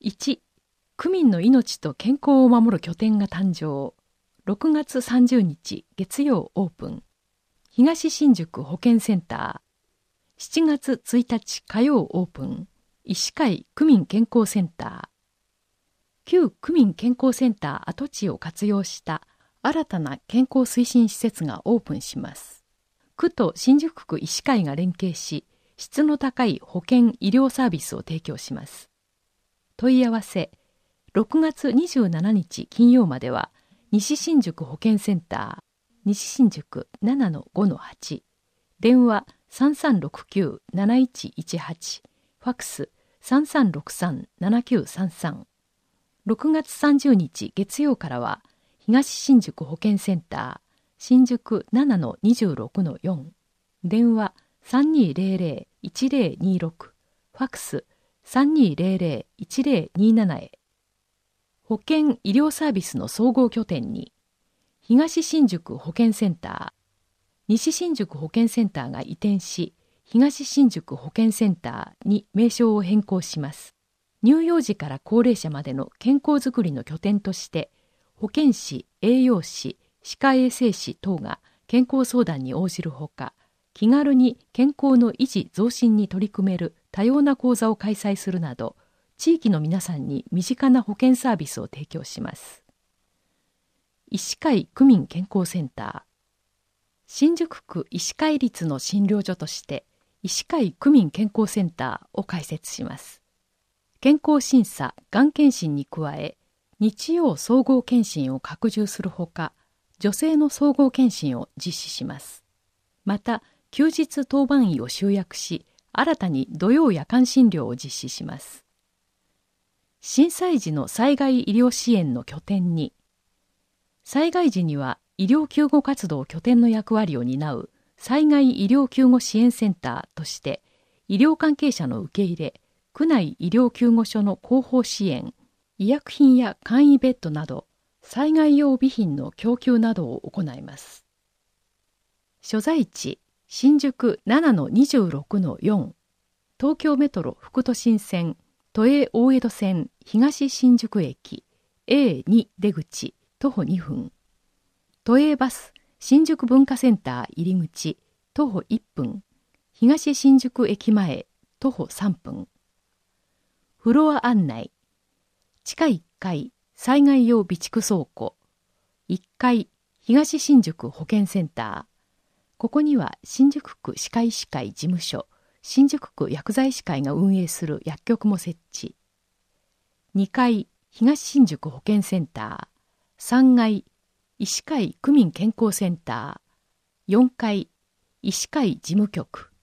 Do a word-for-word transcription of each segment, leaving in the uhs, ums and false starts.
いち、区民の命と健康を守る拠点が誕生。ろくがつさんじゅうにち月曜オープン。東新宿保健センター。しちがつついたち火曜オープン。医師会区民健康センター。旧区民健康センター跡地を活用した新たな健康推進施設がオープンします。区と新宿区医師会が連携し、質の高い保健医療サービスを提供します。問い合わせ、ろくがつにじゅうしちにち金曜までは、西新宿保健センター、西新宿 ななのごのはち、電話さんさんろくきゅう なないちいちはち、ファックスさんさんろくさん ななきゅうさんさん。ろくがつさんじゅうにち月曜からは、東新宿保健センター、新宿 ななのにじゅうろくのよん、電話さんにーぜろぜろ いちぜろにーろく、ファックスさんにーぜろぜろ いちぜろにーななへ。保健医療サービスの総合拠点に、東新宿保健センター、西新宿保健センターが移転し、東新宿保健センターに名称を変更します。乳幼児から高齢者までの健康づくりの拠点として、保健師、栄養士、歯科衛生士等が健康相談に応じるほか、気軽に健康の維持増進に取り組める多様な講座を開催するなど、地域の皆さんに身近な保健サービスを提供します。医師会区民健康センター。新宿区医師会立の診療所として、医師会区民健康センターを開設します。健康審査、がん検診に加え、日曜総合検診を拡充するほか、女性の総合検診を実施します。また、休日当番医を集約し、新たに土曜夜間診療を実施します。震災時の災害医療支援の拠点に、災害時には医療救護活動拠点の役割を担う災害医療救護支援センターとして、医療関係者の受け入れ、区内医療救護所の広報支援、医薬品や簡易ベッドなど、災害用備品の供給などを行います。所在地、新宿 ななのにじゅうろくのよん、東京メトロ副都心線、都営大江戸線東新宿駅 エーに 出口徒歩にふん、都営バス新宿文化センター入り口徒歩いっぷん、東新宿駅前徒歩さんぷん。フロア案内、地下いっかい災害用備蓄倉庫、いっかい東新宿保健センター、ここには新宿区歯科医師会事務所、新宿区薬剤師会が運営する薬局も設置。にかい東新宿保健センター、さんがい医師会区民健康センター、よんかい医師会事務局。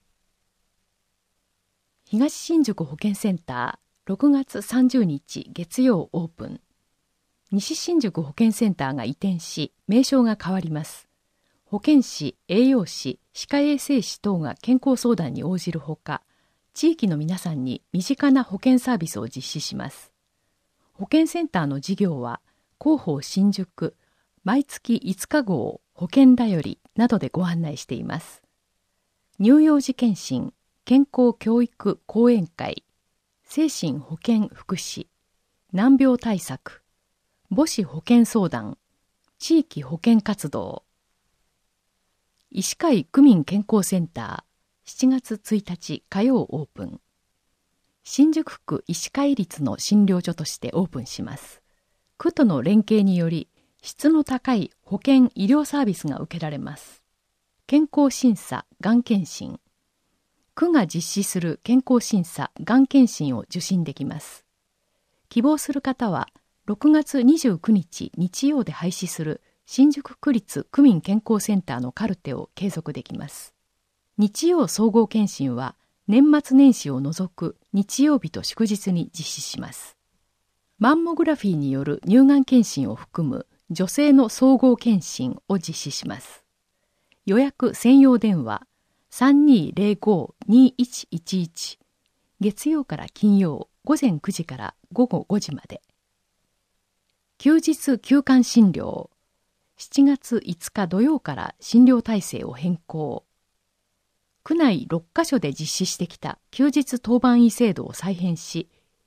東新宿保健センター、ろくがつさんじゅうにち月曜オープン。西新宿保健センターが移転し、名称が変わります。保健師、栄養士、歯科衛生士等が健康相談に応じるほか、地域の皆さんに身近な保健サービスを実施します。保健センターの事業は、広報新宿、毎月いつか号、保健だよりなどでご案内しています。乳幼児健診、健康教育講演会、精神保健福祉、難病対策、母子保健相談、地域保健活動。医師会区民健康センター、しちがつついたち火曜オープン。新宿区医師会立の診療所としてオープンします。区との連携により、質の高い保健医療サービスが受けられます。健康審査、がん検診。区が実施する健康審査、がん検診を受診できます。希望する方は、ろくがつにじゅうくにち日曜で廃止する新宿区立区民健康センターのカルテを継続できます。日曜総合検診は年末年始を除く日曜日と祝日に実施します。マンモグラフィーによる乳がん検診を含む女性の総合検診を実施します。予約専用電話 さんにーぜろご にーいちいちいち、月曜から金曜ごぜんくじからごごごじまで。休日休館診療、しちがついつか土曜から診療体制を変更。区内ろっかしょで実施してきた休日当番医制度を再編し、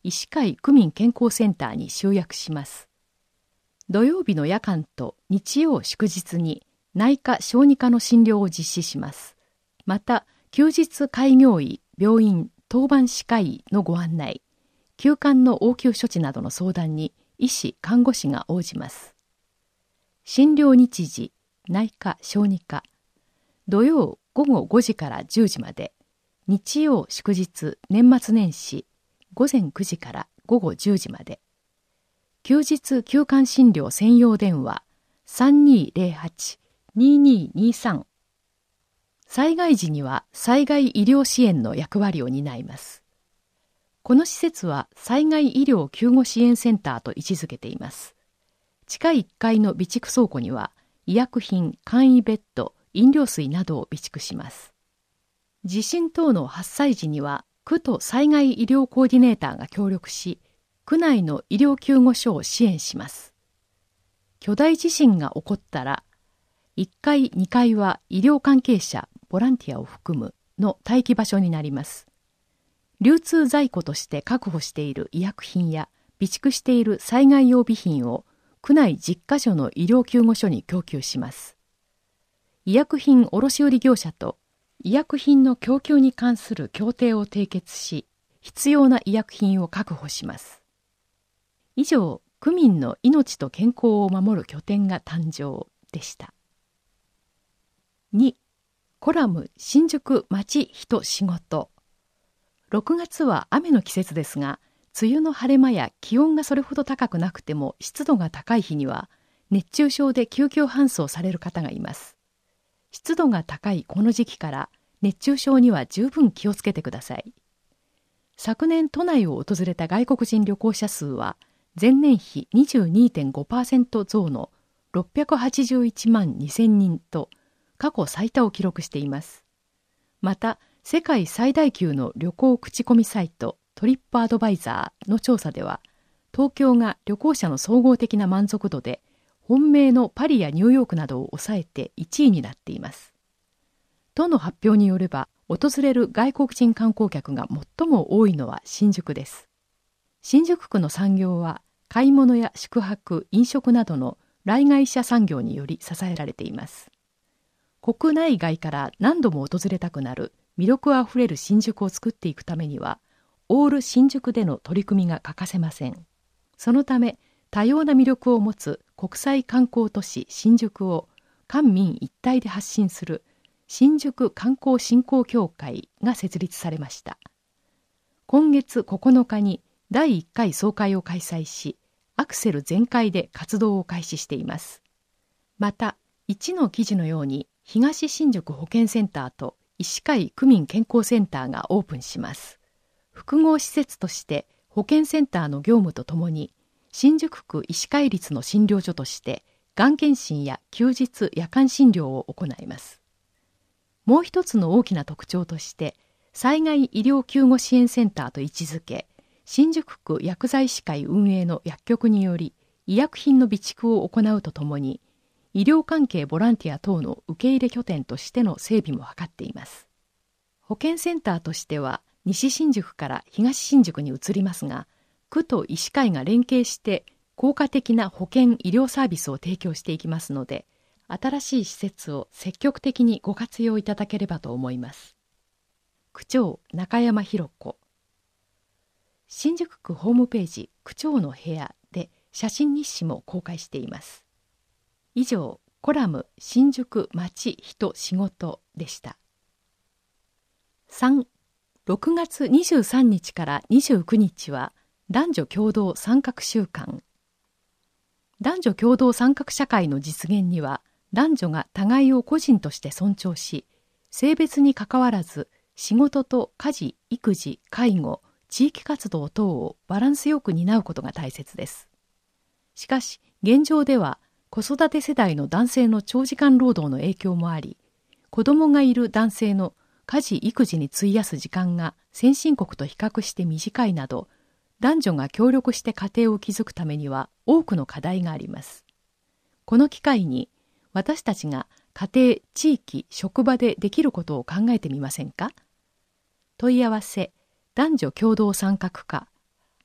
医師会区民健康センターに集約します。土曜日の夜間と日曜祝日に内科小児科の診療を実施します。また、休日開業医、病院、当番歯科医のご案内、休館の応急処置などの相談に医師・看護師が応じます。診療日時、内科小児科、土曜午後ごじからじゅうじまで、日曜祝日年末年始午前くじから午後じゅうじまで、休日休館診療専用電話 さんにーぜろはち にーにーにーさん、災害時には災害医療支援の役割を担います。この施設は災害医療救護支援センターと位置づけています。地下いっかいの備蓄倉庫には医薬品、簡易ベッド、飲料水などを備蓄します。地震等の発災時には区と災害医療コーディネーターが協力し、区内の医療救護所を支援します。巨大地震が起こったら、いっかい、にかいは医療関係者、ボランティアを含むの待機場所になります。流通在庫として確保している医薬品や備蓄している災害用備品を区内じゅっかしょの医療救護所に供給します。医薬品卸売業者と医薬品の供給に関する協定を締結し、必要な医薬品を確保します。以上、区民の命と健康を守る拠点が誕生でした。に、コラム新宿町人仕事。ろくがつは雨の季節ですが、梅雨の晴れ間や気温がそれほど高くなくても湿度が高い日には、熱中症で救急搬送される方がいます。湿度が高いこの時期から熱中症には十分気をつけてください。昨年都内を訪れた外国人旅行者数は前年比 にじゅうにてんごパーセント 増のろっぴゃくはちじゅういちまんにせんにんと過去最多を記録しています。また、世界最大級の旅行口コミサイトトリップアドバイザーの調査では、東京が旅行者の総合的な満足度で本命のパリやニューヨークなどを抑えていちいになっています。都の発表によれば、訪れる外国人観光客が最も多いのは新宿です。新宿区の産業は買い物や宿泊、飲食などの来外者産業により支えられています。国内外から何度も訪れたくなる魅力あふれる新宿を作っていくためには、オール新宿での取り組みが欠かせません。そのため、多様な魅力を持つ国際観光都市新宿を官民一体で発信する新宿観光振興協会が設立されました。今月ここのかにだいいっかい総会を開催し、アクセル全開で活動を開始しています。また、いちの記事のように東新宿保健センターと医師会区民健康センターがオープンします。複合施設として保健センターの業務とともに、新宿区医師会立の診療所として、がん検診や休日夜間診療を行います。もう一つの大きな特徴として、災害医療救護支援センターと位置づけ、新宿区薬剤師会運営の薬局により、医薬品の備蓄を行うとともに、医療関係ボランティア等の受け入れ拠点としての整備も図っています。保健センターとしては、西新宿から東新宿に移りますが、区と医師会が連携して効果的な保健医療サービスを提供していきますので、新しい施設を積極的にご活用いただければと思います。区長中山弘子。新宿区ホームページ区長の部屋で写真日誌も公開しています。以上、コラム新宿町人仕事でした。さん、ろくがつにじゅうさんにちからにじゅうくにちは男女共同参画週間。男女共同参画社会の実現には、男女が互いを個人として尊重し、性別にかかわらず仕事と家事、育児、介護、地域活動等をバランスよく担うことが大切です。しかし、現状では子育て世代の男性の長時間労働の影響もあり、子供がいる男性の家事・育児に費やす時間が先進国と比較して短いなど、男女が協力して家庭を築くためには多くの課題があります。この機会に私たちが家庭、地域、職場でできることを考えてみませんか？問い合わせ、男女共同参画課、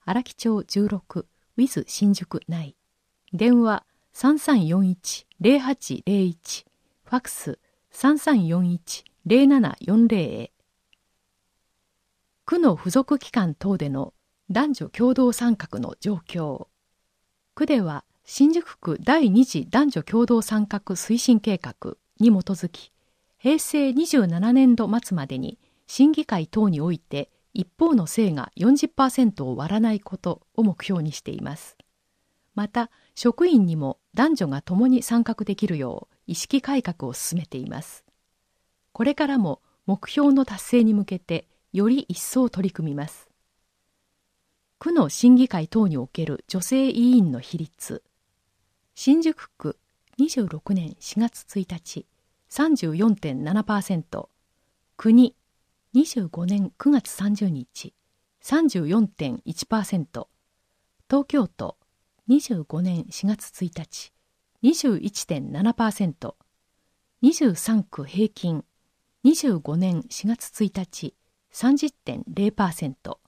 荒木町じゅうろく ウィズ 新宿内。電話 さんさんよんいち ゼロはちゼロいち、ファックス さんさんよんいち ゼロななよんゼロ へ。区の付属機関等での男女共同参画の状況。区では新宿区第二次男女共同参画推進計画に基づき、へいせいにじゅうななねんど末までに審議会等において一方の性が よんじゅっパーセント を割らないことを目標にしています。また、職員にも男女が共に参画できるよう意識改革を進めています。これからも目標の達成に向けてより一層取り組みます。区の審議会等における女性委員の比率。新宿区にじゅうろくねんしがつついたち さんじゅうよんてんななパーセント、国にじゅうごねんくがつさんじゅうにち さんじゅうよんてんいちパーセント、東京都にじゅうごねんしがつついたち にじゅういちてんななパーセント、にじゅうさんく平均にじゅうごねんしがつついたち さんじゅってんゼロパーセント。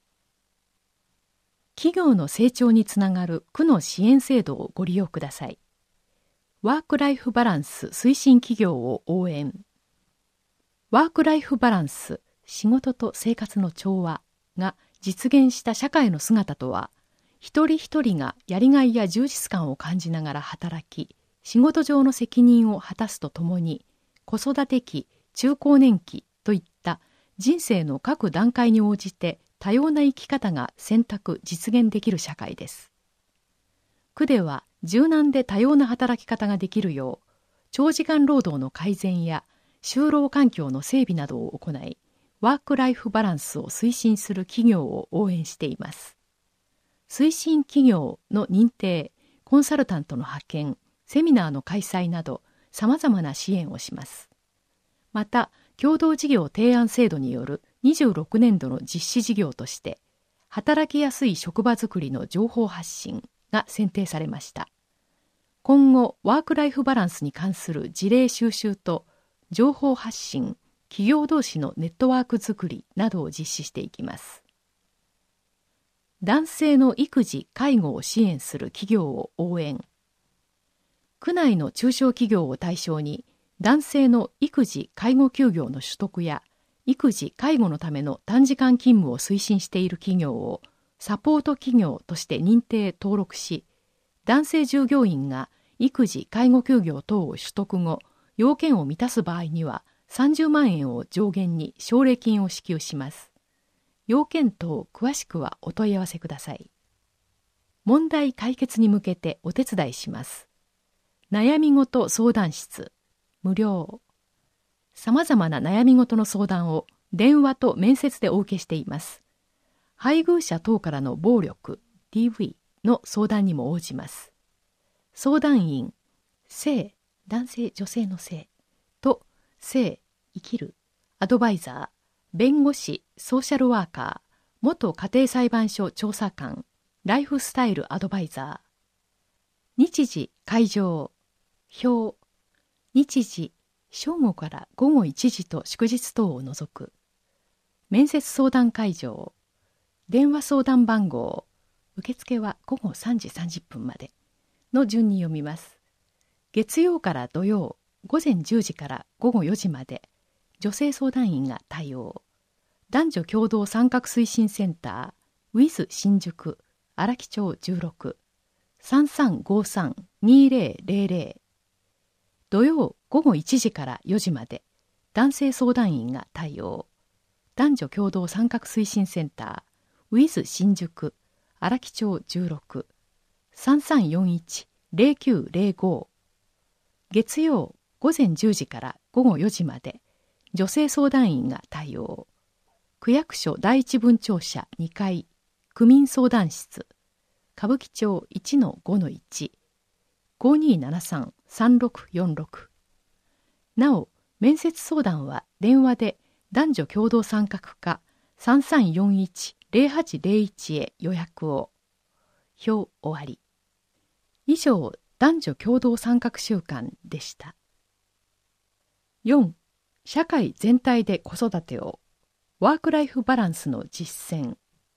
企業の成長につながる区の支援制度をご利用ください。ワークライフバランス推進企業を応援。ワークライフバランス、仕事と生活の調和が実現した社会の姿とは、一人一人がやりがいや充実感を感じながら働き、仕事上の責任を果たすとともに、子育て期、中高年期といった人生の各段階に応じて多様な生き方が選択・実現できる社会です。区では柔軟で多様な働き方ができるよう、長時間労働の改善や就労環境の整備などを行い、ワークライフバランスを推進する企業を応援しています。推進企業の認定、コンサルタントの派遣、セミナーの開催など、さまざまな支援をします。また、共同事業提案制度によるにじゅうろくねんどの実施事業として、働きやすい職場づくりの情報発信が選定されました。今後、ワークライフバランスに関する事例収集と、情報発信、企業同士のネットワークづくりなどを実施していきます。男性の育児・介護を支援する企業を応援。区内の中小企業を対象に、男性の育児・介護休業の取得や、育児・介護のための短時間勤務を推進している企業を、サポート企業として認定・登録し、男性従業員が育児・介護休業等を取得後、要件を満たす場合には、さんじゅうまんえんを上限に奨励金を支給します。要件等詳しくはお問い合わせください。問題解決に向けてお手伝いします。悩み事相談室、無料。さまざまな悩み事の相談を電話と面接でお受けしています。配偶者等からの暴力、ディーブイ の相談にも応じます。相談員、性、男性、女性の性と性、生きる、アドバイザー、弁護士、ソーシャルワーカー、元家庭裁判所調査官、ライフスタイルアドバイザー。日時、会場、表、日時、正午からごごいちじと祝日等を除く。面接相談会場、電話相談番号、受付はごごさんじさんじゅっぷんまでの順に読みます。月曜から土曜、ごぜんじゅうじからごごよじまで、女性相談員が対応。男女共同参画推進センター、ウィズ 新宿、荒木町じゅうろく、さんさんごさん にぜろぜろぜろ。土曜ごごいちじからよじまで、男性相談員が対応。男女共同参画推進センター、ウィズ 新宿、荒木町じゅうろく、さんさんよんいち ゼロきゅうゼロご。月曜ごぜんじゅうじからごごよじまで、女性相談員が対応。区役所第一分庁舎にかい、区民相談室、歌舞伎町 いちのごのいち、ごにーななさん さんろくよんろく。なお、面接相談は電話で男女共同参画課さんさんよんいち ゼロはちゼロいちへ予約を。表終わり。以上、男女共同参画週間でした。よん. 社会全体で子育てを。ワークライフバランスの実践。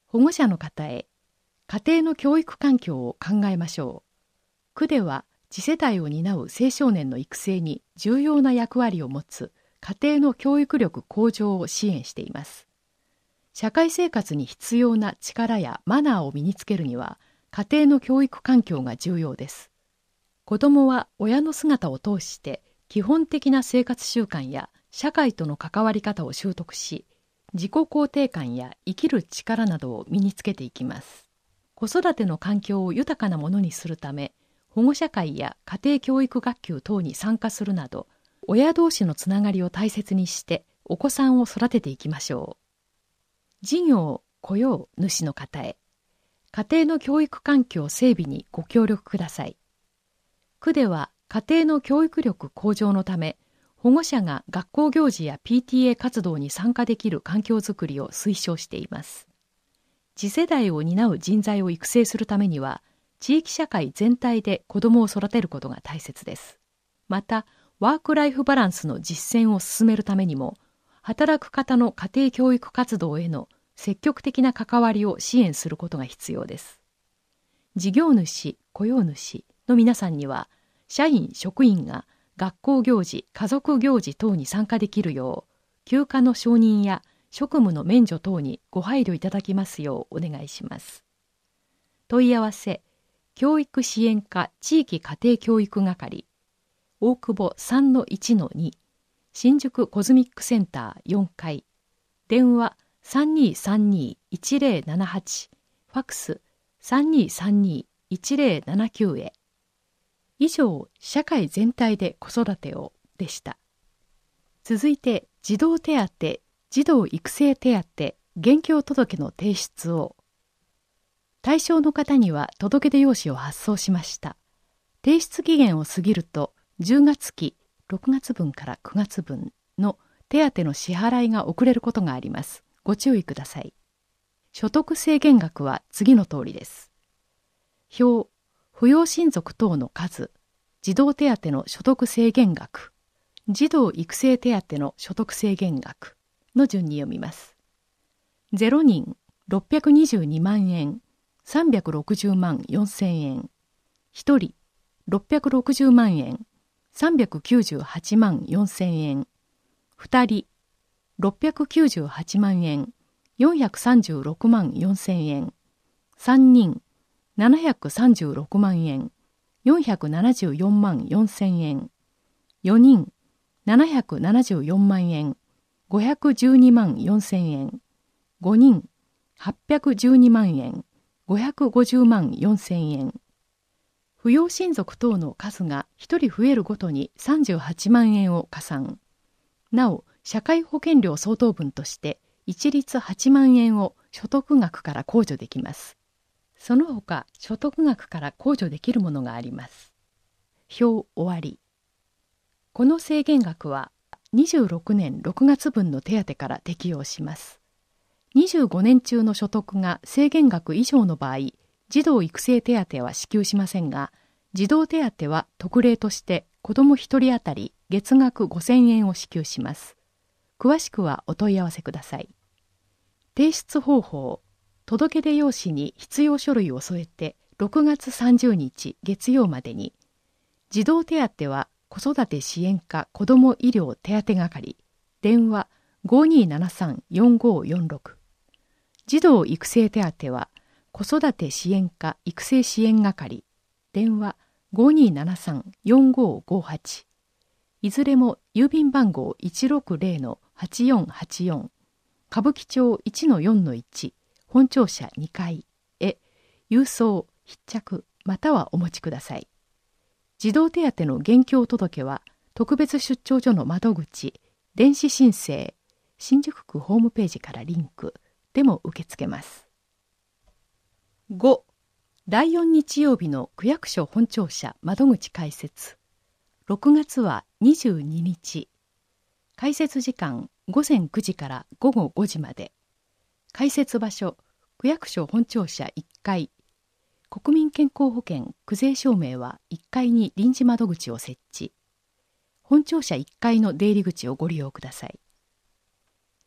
保護者の方へ、家庭の教育環境を考えましょう。区では次世代を担う青少年の育成に重要な役割を持つ家庭の教育力向上を支援しています。社会生活に必要な力やマナーを身につけるには、家庭の教育環境が重要です。子どもは親の姿を通して基本的な生活習慣や社会との関わり方を習得し、自己肯定感や生きる力などを身につけていきます。子育ての環境を豊かなものにするため、保護者会や家庭教育学級等に参加するなど、親同士のつながりを大切にしてお子さんを育てていきましょう。事業・雇用主の方へ、家庭の教育環境整備にご協力ください。区では家庭の教育力向上のため、保護者が学校行事や ピーティーエー 活動に参加できる環境づくりを推奨しています。次世代を担う人材を育成するためには、地域社会全体で子どもを育てることが大切です。また、ワークライフバランスの実践を進めるためにも、働く方の家庭教育活動への積極的な関わりを支援することが必要です。事業主・雇用主の皆さんには、社員・職員が学校行事、家族行事等に参加できるよう、休暇の承認や職務の免除等にご配慮いただきますようお願いします。問い合わせ、教育支援課地域家庭教育係、大久保 さんのいちのに、新宿コズミックセンターよんかい、電話 さんにーさんにーいちぜろななはち、ファックス さんにーさんにーいちぜろななきゅう へ。以上、社会全体で子育てをでした。続いて、児童手当、児童育成手当、現況届の提出を。対象の方には届出用紙を発送しました。提出期限を過ぎると、じゅうがつき、ろくがつぶんからくがつぶんの手当の支払いが遅れることがあります。ご注意ください。所得制限額は次の通りです。表、扶養親族等の数、児童手当の所得制限額、児童育成手当の所得制限額の順に読みます。ゼロにんろっぴゃくにじゅうにまんえん、さんびゃくろくじゅうまんよんせんえん、ひとりろっぴゃくろくじゅうまんえん、さんびゃくきゅうじゅうはちまんよんせんえん、ふたりろっぴゃくきゅうじゅうはちまんえん、よんひゃくさんじゅうろくまんよんせんえん、さんにんななひゃくさんじゅうろくまんえん、よんひゃくななじゅうよんまんよんせんえん、よにんななひゃくななじゅうよんまんえん、ごひゃくじゅうにまんよんせんえん、ごにんはっぴゃくじゅうにまんえん、ごひゃくごじゅうまんよんせんえん。扶養親族等の数がひとり増えるごとにさんじゅうはちまんえんを加算。なお、社会保険料相当分として一律はちまんえんを所得額から控除できます。その他、所得額から控除できるものがあります。表終わり。この制限額はにじゅうろくねんろくがつぶんの手当から適用します。にじゅうごねん中の所得が制限額以上の場合、児童育成手当は支給しませんが、児童手当は特例として子どもひとり当たり月額ごせんえんを支給します。詳しくはお問い合わせください。提出方法、届出用紙に必要書類を添えてろくがつさんじゅうにち月曜までに、児童手当は子育て支援課子ども医療手当係、電話 ごにーななさんよんごよんろく、児童育成手当は子育て支援課育成支援係、電話 ごにーななさんよんごごはち、いずれも郵便番号 いちろくぜろのはちよんはちよん、歌舞伎町 いちのよんのいち、本庁舎にかいへ郵送、必着またはお持ちください。児童手当の現況届は特別出張所の窓口、電子申請、新宿区ホームページからリンクでも受け付けます。ご. だいよん日曜日の区役所本庁舎窓口開設。ろくがつはにじゅうににち。開設時間ごぜんくじからごごごじまで。開設場所、区役所本庁舎いっかい。国民健康保険区税証明はいっかいに臨時窓口を設置。本庁舎いっかいの出入り口をご利用ください。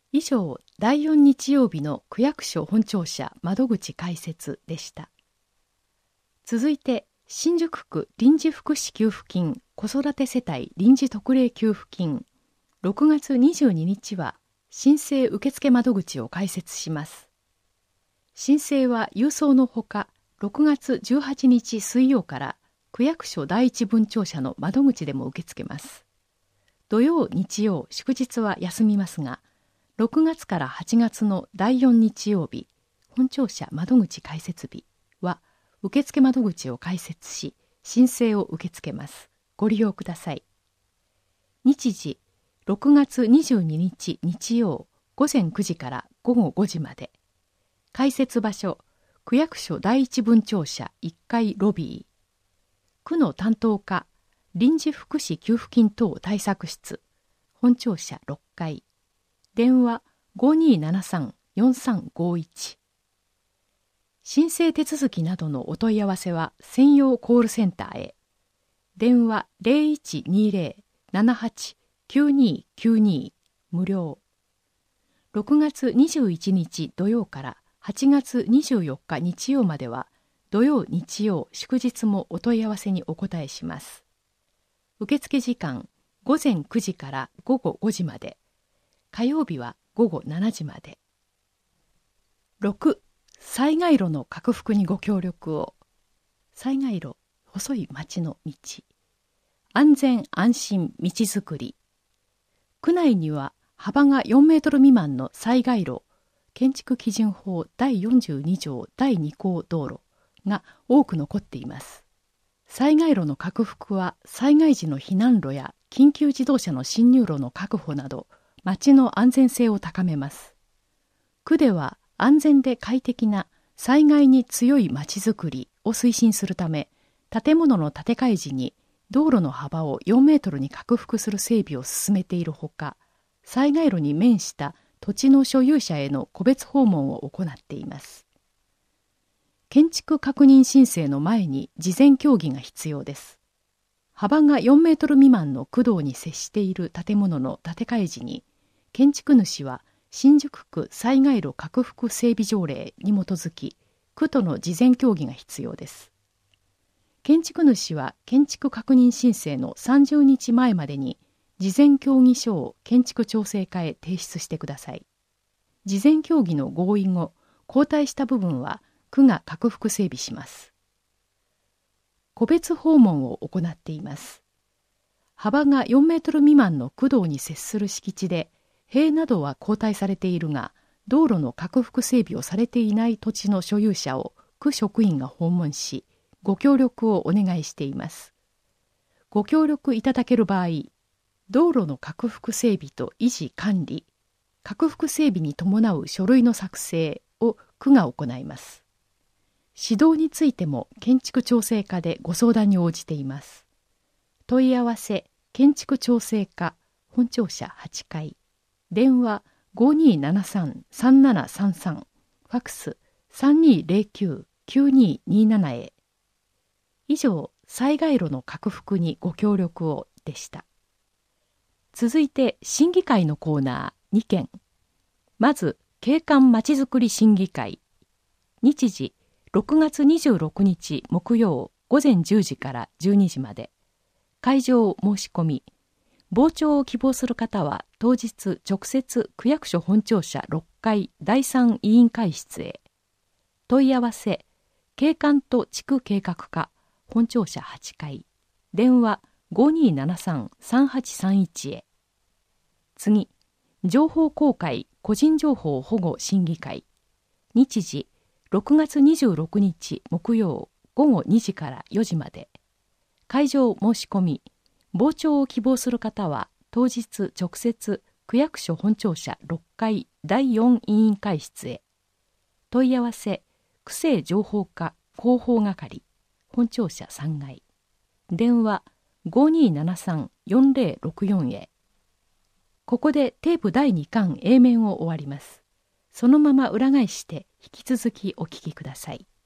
以上、だいよん日曜日の区役所本庁舎窓口開設でした。続いて、新宿区臨時福祉給付金子育て世帯臨時特例給付金ろくがつにじゅうににちは申請受付窓口を開設します。申請は郵送のほか、ろくがつじゅうはちにち水曜から区役所第一分庁舎の窓口でも受け付けます。土曜、日曜、祝日は休みますが、ろくがつからはちがつのだいよん日曜日、本庁舎窓口開設日は、受付窓口を開設し、申請を受け付けます。ご利用ください。日時、ろくがつにじゅうににち日曜、ごぜんくじからごごごじまで。開設場所、区役所第一分庁舎いっかいロビー。区の担当課、臨時福祉給付金等対策室、本庁舎ろっかい。電話 ごにーななさんよんさんごいち。申請手続きなどのお問い合わせは専用コールセンターへ。電話 ゼロいちにゼロ ななはち きゅうにーきゅうにー 無料。ろくがつにじゅういちにち土曜からはちがつにじゅうよっか日曜までは土曜、日曜、祝日もお問い合わせにお答えします。受付時間ごぜんくじからごごごじまで。火曜日はごごしちじまで。ろく. 災害路の拡幅にご協力を。災害路、細い町の道。安全安心道づくり。区内には幅がよんメートル未満の災害路、建築基準法だいよんじゅうにじょうだいに項道路が多く残っています。災害路の拡幅は災害時の避難路や緊急自動車の進入路の確保など、町の安全性を高めます。区では安全で快適な災害に強い町づくりを推進するため、建物の建て替え時に道路の幅をよんメートルに拡幅する整備を進めているほか、災害路に面した土地の所有者への個別訪問を行っています。建築確認申請の前に事前協議が必要です。幅がよんメートル未満の区道に接している建物の建て替え時に、建築主は新宿区災害路拡幅整備条例に基づき、区との事前協議が必要です。建築主は建築確認申請のさんじゅうにちまえまでに、事前協議書を建築調整課へ提出してください。事前協議の合意後、後退した部分は区が拡幅整備します。個別訪問を行っています。幅がよんメートル未満の区道に接する敷地で、塀などは後退されているが、道路の拡幅整備をされていない土地の所有者を区職員が訪問し、ご協力をお願いしています。ご協力いただける場合、道路の拡幅整備と維持管理、拡幅整備に伴う書類の作成を区が行います。指導についても建築調整課でご相談に応じています。問い合わせ、建築調整課、本庁舎はちかい。電話 ごにーななさんさんななさんさん、ファックス さんにーゼロきゅうきゅうにーにーなな へ。以上、災害路の拡幅にご協力をでした。続いて、審議会のコーナーにけん。まず、景観まちづくり審議会。日時、ろくがつにじゅうろくにち木曜ごぜんじゅうじからじゅうにじまで。会場申し込み。傍聴を希望する方は当日直接区役所本庁舎ろっかいだいさん委員会室へ。問い合わせ、景観と地区計画課本庁舎はちかい。電話 ごにーななさんさんはちさんいち へ。次、情報公開個人情報保護審議会。日時、ろくがつにじゅうろくにち木曜ごごにじからよじまで。会場申し込み。傍聴を希望する方は当日直接区役所本庁舎ろっかいだいよん委員会室へ。問い合わせ、区政情報課広報係本庁舎さんがい。電話 ごにーななさんよんぜろろくよん へ。ここでテープだいにかん A 面を終わります。そのまま裏返して引き続きお聞きください。